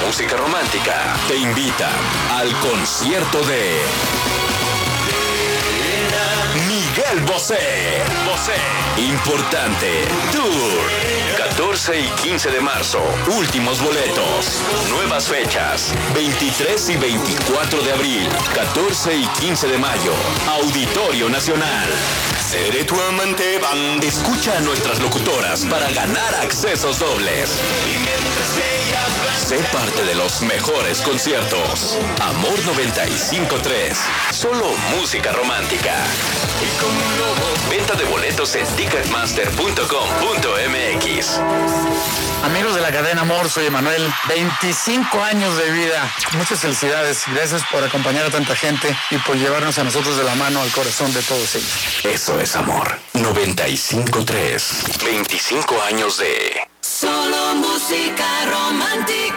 música romántica te invita al concierto de Miguel Bosé. Importante Tour. 14 y 15 de marzo. Últimos boletos. Nuevas fechas. 23 y 24 de abril. 14 y 15 de mayo. Auditorio Nacional. Seré tu amante, band. Escucha a nuestras locutoras para ganar accesos dobles. Sé parte de los mejores conciertos. Amor 95.3. Solo música romántica. Venta de boletos en ticketmaster.com.mx. Amigos de la cadena Amor, soy Emanuel. 25 años de vida. Muchas felicidades. Gracias por acompañar a tanta gente y por llevarnos a nosotros de la mano al corazón de todos ellos. Eso es Amor 95.3. 25 años de... Solo música romántica.